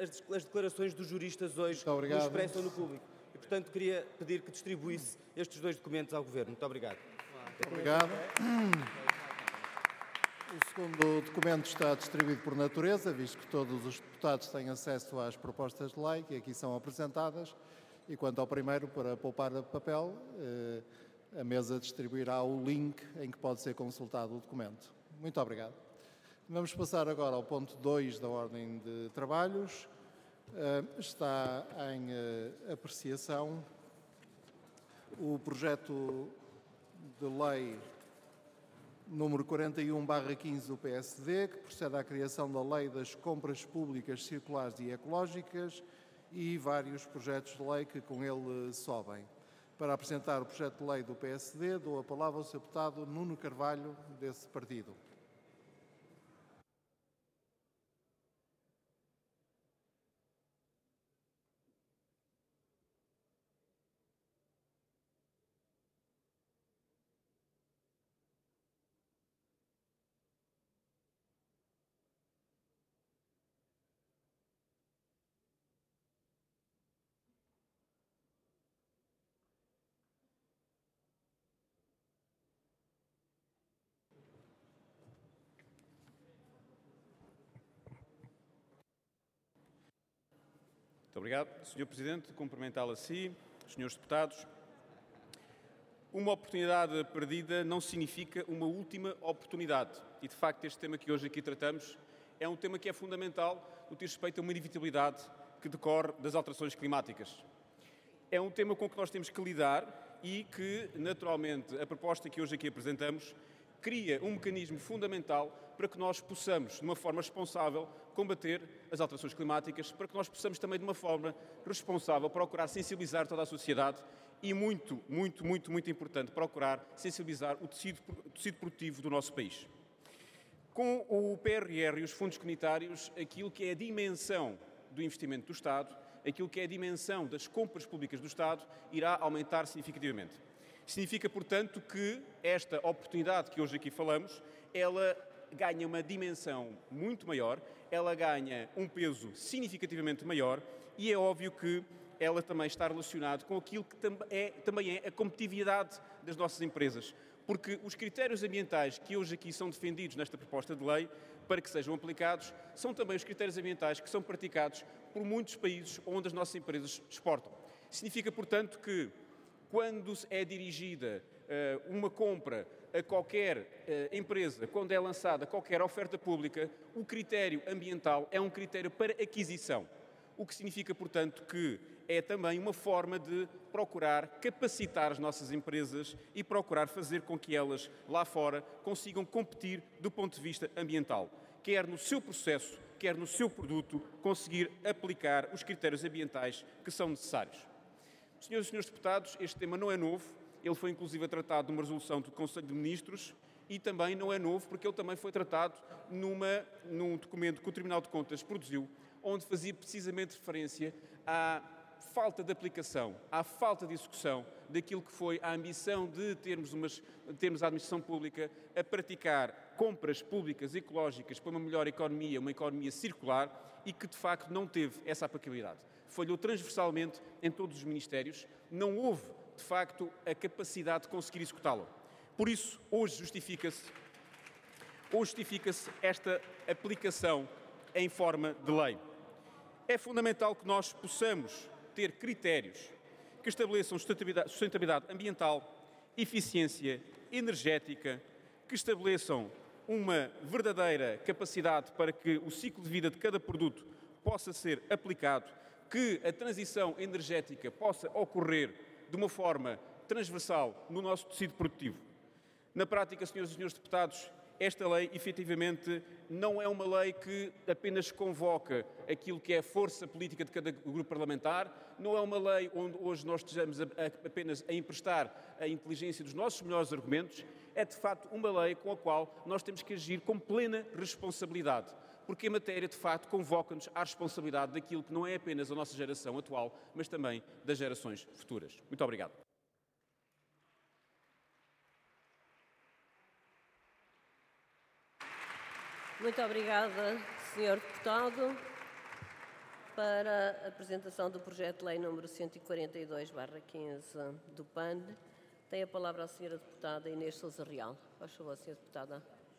as declarações dos juristas hoje nos expressam no público. E, portanto, queria pedir que distribuísse estes 2 documentos ao Governo. Muito obrigado. Obrigado. O segundo documento está distribuído por natureza, visto que todos os deputados têm acesso às propostas de lei que aqui são apresentadas. E quanto ao primeiro, para poupar papel, a mesa distribuirá o link em que pode ser consultado o documento. Muito obrigado. Vamos passar agora ao ponto 2 da ordem de trabalhos. Está em apreciação o projeto de lei número 41/15 do PSD, que procede à criação da Lei das Compras Públicas Circulares e Ecológicas e vários projetos de lei que com ele sobem. Para apresentar o projeto de lei do PSD, dou a palavra ao Sr. Deputado Nuno Carvalho, desse partido. Muito obrigado, Sr. Presidente. Cumprimentá-lo a si, senhores deputados. Uma oportunidade perdida não significa uma última oportunidade. E, de facto, este tema que hoje aqui tratamos é um tema que é fundamental no que diz respeito a uma inevitabilidade que decorre das alterações climáticas. É um tema com que nós temos que lidar e que, naturalmente, a proposta que hoje aqui apresentamos cria um mecanismo fundamental para que nós possamos, de uma forma responsável, combater as alterações climáticas, para que nós possamos também, de uma forma responsável, procurar sensibilizar toda a sociedade e, muito importante, procurar sensibilizar o tecido produtivo do nosso país. Com o PRR e os fundos comunitários, aquilo que é a dimensão do investimento do Estado, aquilo que é a dimensão das compras públicas do Estado, irá aumentar significativamente. Significa, portanto, que esta oportunidade que hoje aqui falamos, ela ganha uma dimensão muito maior, ela ganha um peso significativamente maior e é óbvio que ela também está relacionada com aquilo que também é a competitividade das nossas empresas. Porque os critérios ambientais que hoje aqui são defendidos nesta proposta de lei, para que sejam aplicados, são também os critérios ambientais que são praticados por muitos países onde as nossas empresas exportam. Significa, portanto, que quando é dirigida uma compra a qualquer empresa, quando é lançada qualquer oferta pública, o critério ambiental é um critério para aquisição. O que significa, portanto, que é também uma forma de procurar capacitar as nossas empresas e procurar fazer com que elas, lá fora, consigam competir do ponto de vista ambiental. Quer no seu processo, quer no seu produto, conseguir aplicar os critérios ambientais que são necessários. Senhoras e senhores deputados, este tema não é novo, ele foi inclusive tratado numa resolução do Conselho de Ministros e também não é novo porque ele também foi tratado num documento que o Tribunal de Contas produziu, onde fazia precisamente referência à falta de aplicação, à falta de execução daquilo que foi a ambição de termos a administração pública a praticar compras públicas ecológicas para uma melhor economia, uma economia circular e que de facto não teve essa aplicabilidade. Falhou transversalmente em todos os ministérios, não houve de facto a capacidade de conseguir executá-lo. Por isso, hoje justifica-se esta aplicação em forma de lei. É fundamental que nós possamos ter critérios que estabeleçam sustentabilidade ambiental, eficiência energética, que estabeleçam uma verdadeira capacidade para que o ciclo de vida de cada produto possa ser aplicado, que a transição energética possa ocorrer de uma forma transversal no nosso tecido produtivo. Na prática, senhoras e senhores deputados, esta lei, efetivamente, não é uma lei que apenas convoca aquilo que é a força política de cada grupo parlamentar, não é uma lei onde hoje nós estejamos apenas a emprestar a inteligência dos nossos melhores argumentos, é de facto uma lei com a qual nós temos que agir com plena responsabilidade, porque a matéria, de facto, convoca-nos à responsabilidade daquilo que não é apenas a nossa geração atual, mas também das gerações futuras. Muito obrigado. Muito obrigada, Sr. Deputado. para a apresentação do projeto de lei número 142/15 do PAN. Tem a palavra a senhora deputada Inês Sousa Real. Faz favor, senhora deputada.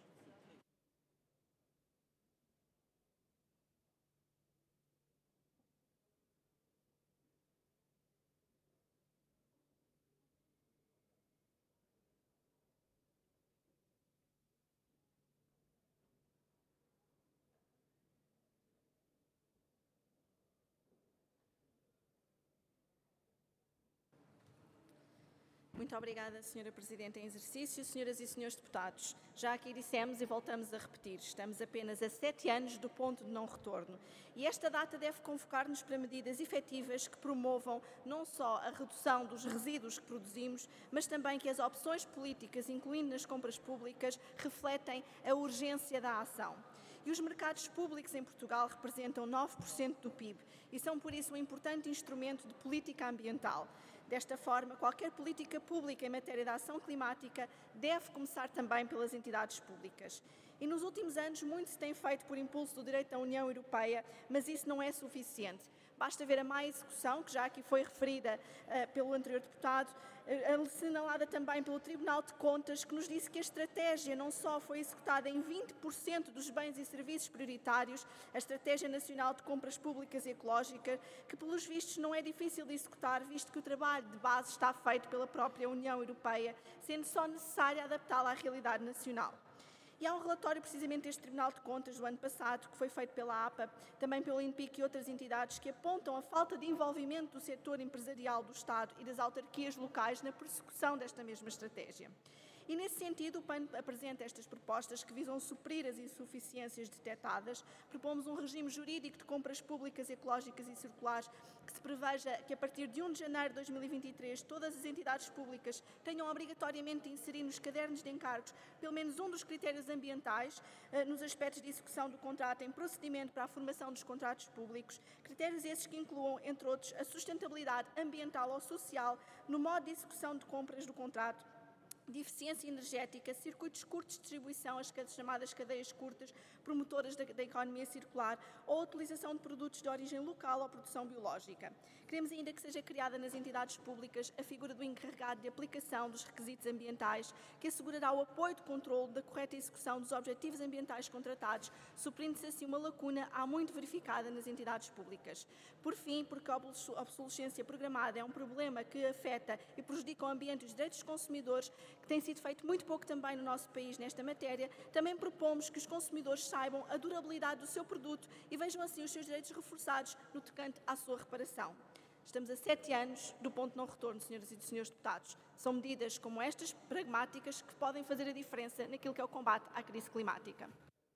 Muito obrigada, Sra. Presidente em exercício. Senhoras e senhores deputados, já aqui dissemos e voltamos a repetir, estamos apenas a 7 anos do ponto de não retorno e esta data deve convocar-nos para medidas efetivas que promovam não só a redução dos resíduos que produzimos, mas também que as opções políticas, incluindo nas compras públicas, refletem a urgência da ação. E os mercados públicos em Portugal representam 9% do PIB e são, por isso, um importante instrumento de política ambiental. Desta forma, qualquer política pública em matéria de ação climática deve começar também pelas entidades públicas. E nos últimos anos muito se tem feito por impulso do direito da União Europeia, mas isso não é suficiente. Basta ver a má execução, que já aqui foi referida pelo anterior deputado, assinalada também pelo Tribunal de Contas, que nos disse que a estratégia não só foi executada em 20% dos bens e serviços prioritários, a Estratégia Nacional de Compras Públicas e Ecológicas, que pelos vistos não é difícil de executar, visto que o trabalho de base está feito pela própria União Europeia, sendo só necessário adaptá-la à realidade nacional. E há um relatório precisamente deste Tribunal de Contas do ano passado, que foi feito pela APA, também pelo INPIC e outras entidades, que apontam a falta de envolvimento do setor empresarial do Estado e das autarquias locais na persecução desta mesma estratégia. E, nesse sentido, o PAN apresenta estas propostas que visam suprir as insuficiências detectadas. Propomos um regime jurídico de compras públicas ecológicas e circulares que se preveja que, a partir de 1 de janeiro de 2023, todas as entidades públicas tenham obrigatoriamente de inserir nos cadernos de encargos pelo menos um dos critérios ambientais nos aspectos de execução do contrato em procedimento para a formação dos contratos públicos, critérios esses que incluam, entre outros, a sustentabilidade ambiental ou social no modo de execução de compras do contrato, de eficiência energética, circuitos curtos de distribuição, as chamadas cadeias curtas, promotoras da economia circular ou a utilização de produtos de origem local ou produção biológica. Queremos ainda que seja criada nas entidades públicas a figura do encarregado de aplicação dos requisitos ambientais, que assegurará o apoio de controle da correta execução dos objetivos ambientais contratados, suprindo-se assim uma lacuna há muito verificada nas entidades públicas. Por fim, porque a obsolescência programada é um problema que afeta e prejudica o ambiente e os direitos dos consumidores, que tem sido feito muito pouco também no nosso país nesta matéria, também propomos que os consumidores saibam a durabilidade do seu produto e vejam assim os seus direitos reforçados no tocante à sua reparação. Estamos a 7 anos do ponto de não retorno, senhoras e senhores deputados. São medidas como estas, pragmáticas, que podem fazer a diferença naquilo que é o combate à crise climática.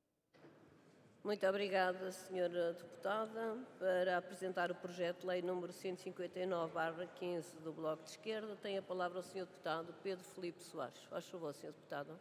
Muito obrigada, senhora deputada. Para apresentar o projeto de lei número 159/15 do Bloco de Esquerda, tem a palavra o senhor deputado Pedro Filipe Soares. Faz favor, senhor deputado.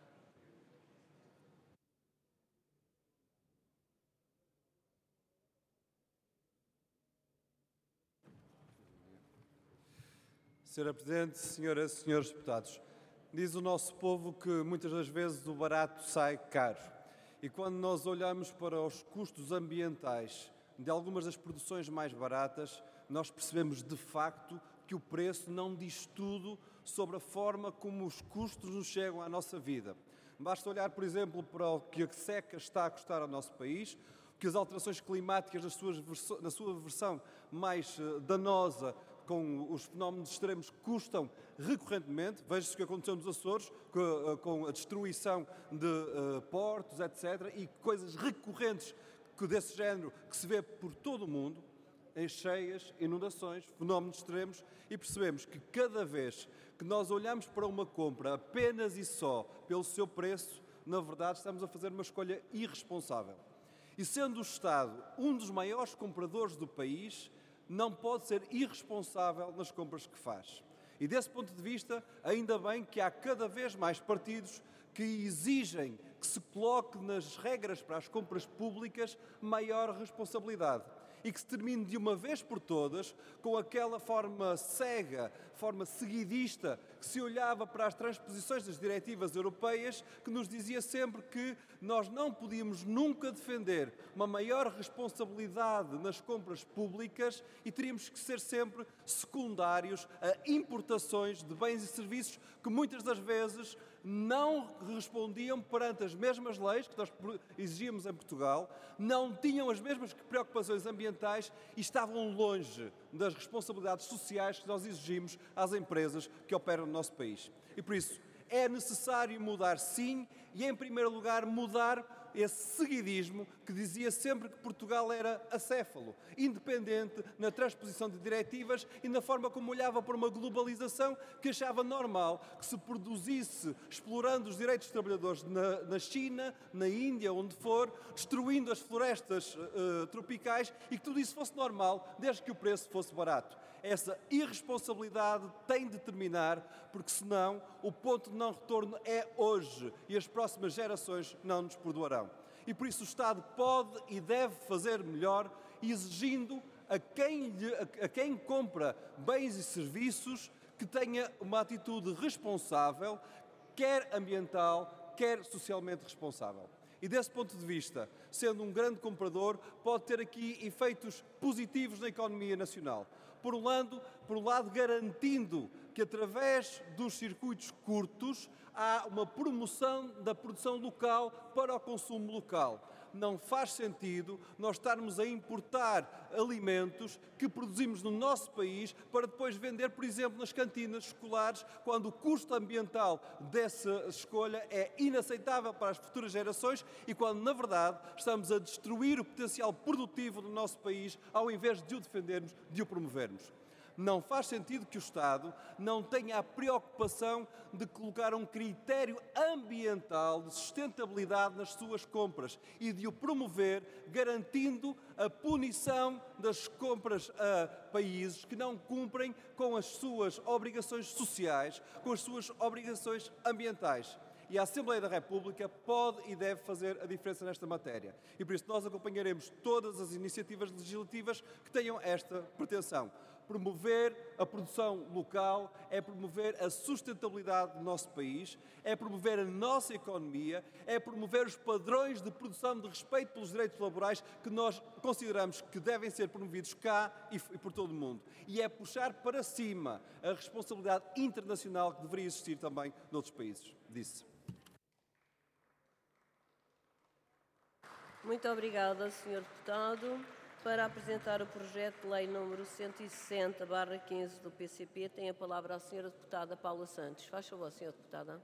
Senhora Presidente, senhoras e senhores deputados, diz o nosso povo que muitas das vezes o barato sai caro. E quando nós olhamos para os custos ambientais de algumas das produções mais baratas, nós percebemos de facto que o preço não diz tudo sobre a forma como os custos nos chegam à nossa vida. Basta olhar, por exemplo, para o que a seca está a custar ao nosso país, que as alterações climáticas na sua versão mais danosa, com os fenómenos extremos, custam recorrentemente. Veja-se o que aconteceu nos Açores, com a destruição de portos, etc., e coisas recorrentes desse género que se vê por todo o mundo, em cheias, inundações, fenómenos extremos, e percebemos que cada vez que nós olhamos para uma compra apenas e só pelo seu preço, na verdade estamos a fazer uma escolha irresponsável. E sendo o Estado um dos maiores compradores do país, não pode ser irresponsável nas compras que faz. E desse ponto de vista, ainda bem que há cada vez mais partidos que exigem que se coloque nas regras para as compras públicas maior responsabilidade e que se termine de uma vez por todas com aquela forma cega, forma seguidista que se olhava para as transposições das diretivas europeias, que nos dizia sempre que nós não podíamos nunca defender uma maior responsabilidade nas compras públicas e teríamos que ser sempre secundários a importações de bens e serviços que muitas das vezes não respondiam perante as mesmas leis que nós exigíamos em Portugal, não tinham as mesmas preocupações ambientais e estavam longe das responsabilidades sociais que nós exigimos às empresas que operam no nosso país. E por isso é necessário mudar, sim, e em primeiro lugar mudar esse seguidismo que dizia sempre que Portugal era acéfalo, independente na transposição de diretivas e na forma como olhava para uma globalização que achava normal que se produzisse explorando os direitos dos trabalhadores na China, na Índia, onde for, destruindo as florestas tropicais e que tudo isso fosse normal desde que o preço fosse barato. Essa irresponsabilidade tem de terminar, porque senão o ponto de não retorno é hoje e as próximas gerações não nos perdoarão. E por isso o Estado pode e deve fazer melhor, exigindo a quem compra bens e serviços que tenha uma atitude responsável, quer ambiental, quer socialmente responsável. E desse ponto de vista, sendo um grande comprador, pode ter aqui efeitos positivos na economia nacional. Por um lado, garantindo que através dos circuitos curtos há uma promoção da produção local para o consumo local. Não faz sentido nós estarmos a importar alimentos que produzimos no nosso país para depois vender, por exemplo, nas cantinas escolares, quando o custo ambiental dessa escolha é inaceitável para as futuras gerações e quando, na verdade, estamos a destruir o potencial produtivo do nosso país ao invés de o defendermos, de o promovermos. Não faz sentido que o Estado não tenha a preocupação de colocar um critério ambiental de sustentabilidade nas suas compras e de o promover, garantindo a punição das compras a países que não cumprem com as suas obrigações sociais, com as suas obrigações ambientais. E a Assembleia da República pode e deve fazer a diferença nesta matéria. E por isso nós acompanharemos todas as iniciativas legislativas que tenham esta pretensão. Promover a produção local é promover a sustentabilidade do nosso país, é promover a nossa economia, é promover os padrões de produção de respeito pelos direitos laborais que nós consideramos que devem ser promovidos cá e por todo o mundo. E é puxar para cima a responsabilidade internacional que deveria existir também noutros países. Disse. Muito obrigada, Sr. Deputado. Para apresentar o projeto de lei número 160/15 do PCP, tem a palavra a Sra. Deputada Paula Santos. Faz favor, Sra. Deputada.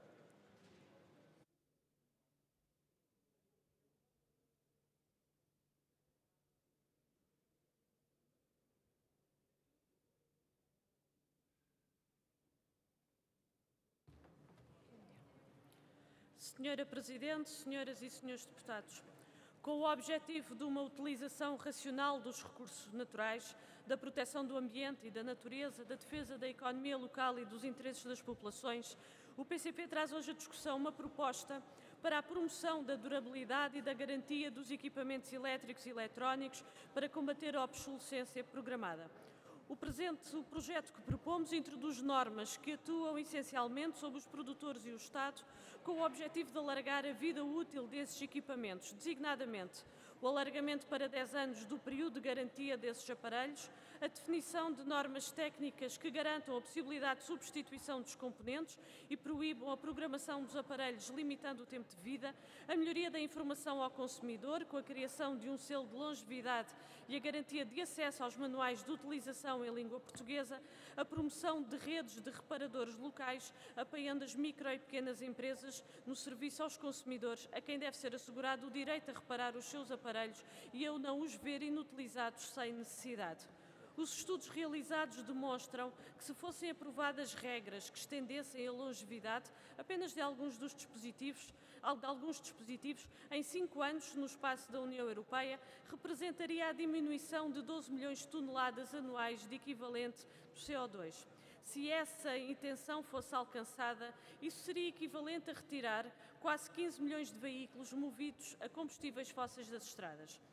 Senhora Presidente, senhoras e senhores deputados, com o objetivo de uma utilização racional dos recursos naturais, da proteção do ambiente e da natureza, da defesa da economia local e dos interesses das populações, o PCP traz hoje à discussão uma proposta para a promoção da durabilidade e da garantia dos equipamentos elétricos e eletrónicos para combater a obsolescência programada. O projeto que propomos introduz normas que atuam essencialmente sobre os produtores e o Estado, com o objetivo de alargar a vida útil desses equipamentos, designadamente o alargamento para 10 anos do período de garantia desses aparelhos, a definição de normas técnicas que garantam a possibilidade de substituição dos componentes e proíbam a programação dos aparelhos limitando o tempo de vida, a melhoria da informação ao consumidor com a criação de um selo de longevidade e a garantia de acesso aos manuais de utilização em língua portuguesa, a promoção de redes de reparadores locais, apoiando as micro e pequenas empresas no serviço aos consumidores, a quem deve ser assegurado o direito a reparar os seus aparelhos e a não os ver inutilizados sem necessidade. Os estudos realizados demonstram que, se fossem aprovadas regras que estendessem a longevidade apenas de alguns dispositivos, em 5 anos no espaço da União Europeia, representaria a diminuição de 12 milhões de toneladas anuais de equivalente do CO2. Se essa intenção fosse alcançada, isso seria equivalente a retirar quase 15 milhões de veículos movidos a combustíveis fósseis das estradas.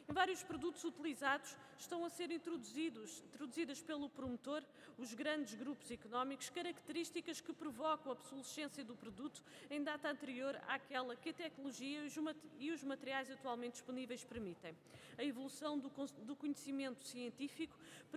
Em vários produtos utilizados estão a ser introduzidas pelo promotor, os grandes grupos económicos, características que provocam a obsolescência do produto em data anterior àquela que a tecnologia e os materiais atualmente disponíveis permitem. A evolução do conhecimento científico